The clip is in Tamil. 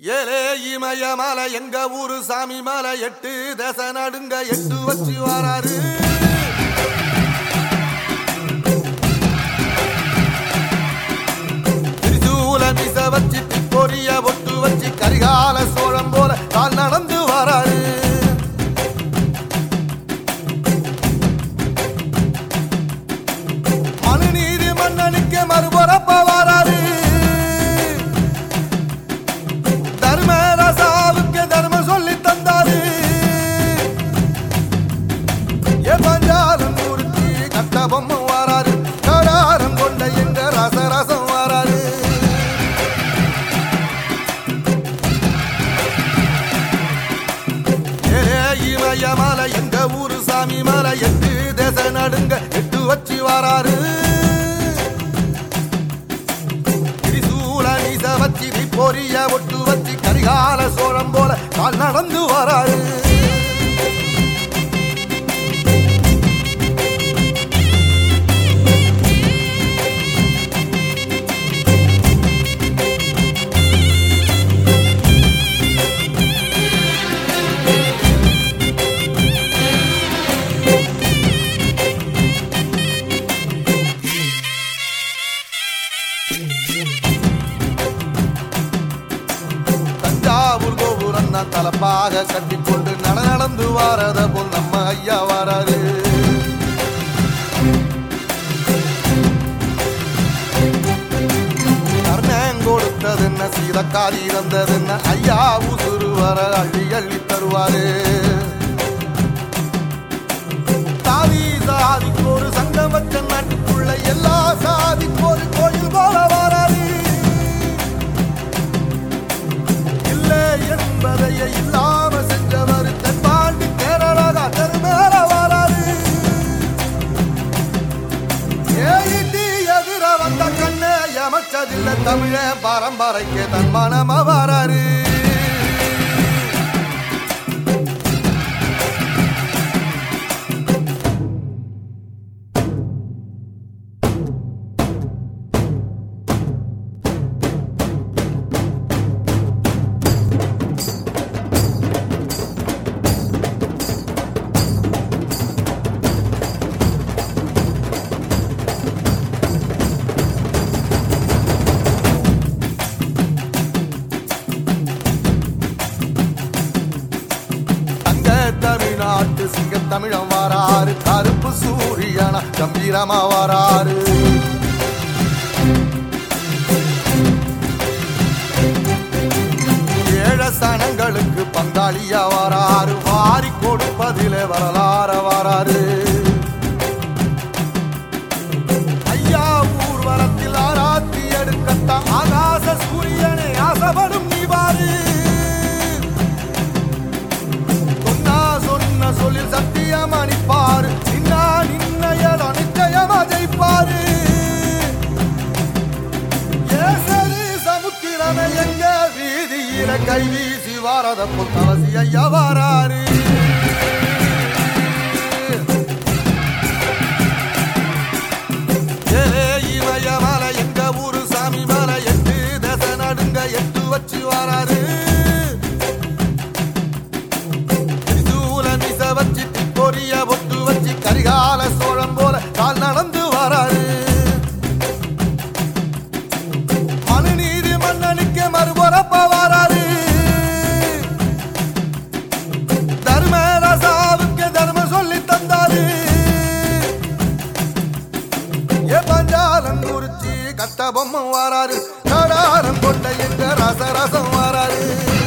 ஏலே இமய மலை எங்க ஊரு சாமி மலை 8 தேச நடுங்க 8 வச்சு வராரு. திரிசூல மிச வச்சு பொரிய ஒட்டு வச்சு கரிகால சோழம் போல கால் நடந்து வராரு. மனுநீதி மன்னனுக்கு மறுபரப்ப வராரு. தர்மராசாவுக்கு தர்மம் சொல்லி தந்தாரு. பஞ்சாலம் குறிச்சி கட்டபொம்மம் வராரு. கடாரம் கொண்ட எங்க ரசரசம் வராரு. இமய மலை எங்க ஊரு சாமி மலை 8 தேச நடுங்க 8 வச்சு வராரு. திரிசூல நீச வச்சு பொரிய ஒட்டு வச்சு கரிகால சோழம் போல கால் நடந்து வராரு. தஞ்சாவூர் கோபுரம் தான் தலப்பாக கட்டிக்கொண்டு நடந்து வாரத போல் நம்ம ஐயா வராரு. கர்ணன் கொடுத்தது என்ன சீதக்காரி இறந்தது என்ன ஐயா உசுறு வர அள்ளி அள்ளி தருவாரு. சாதி சாதிக்கு ஒரு சங்கம் வச்ச நாட்டுக்குள்ள எல்லா சாதிக்கு ஒரு கோயில் போல வராரு. என்பதையே இல்லாம செஞ்சவர் தென்பாண்டி கேரளா தெருமேல வராரு. எதிர வந்த கண்ணே எமச்சதில்ல தமிழ பரம்பரைக்கு தன் மனம வராரு. தமிழ்நாட்டு சிங்க தமிழம் வராரு. கருப்பு சூரியனா கம்பீரமா வராரு. ஏழ சனங்களுக்கு பங்காளியா வராரு. வாரி கொடுப்பதிலே வரலாற வராரு. ஐயா ஊர்வலத்தில் ஆராத்தி எடுக்கத்த ஆகாச சூரியனே ஆசைப்படும் நீ வாரு. சொல்லில் சத்தியம் அணிப்பாரு. நின்னையடோ நிச்சயமா ஜெயிப்பாரு. சமுத்திரமே எங்க வீதியில கை வீசி வாரத புத்தவசி ஐயா வராரு. இமய மலை எங்க ஊரு சாமி மலை 8 தேச நடுங்க 8 வச்சு வராரு. பொரிய ஒட்டு வச்சு கரிகால சோழம் போல கால் நடந்து வராரு. மனுநீதி மன்னனுக்கு மறுபரப்ப வராரு. தர்மராசாவுக்கு தர்மம் சொல்லி தந்தாரு. பஞ்சாலம் குறிச்சி கட்டபொம்மம் வராரு. கடாரம் கொண்ட எங்க ரசரசம் வராரு.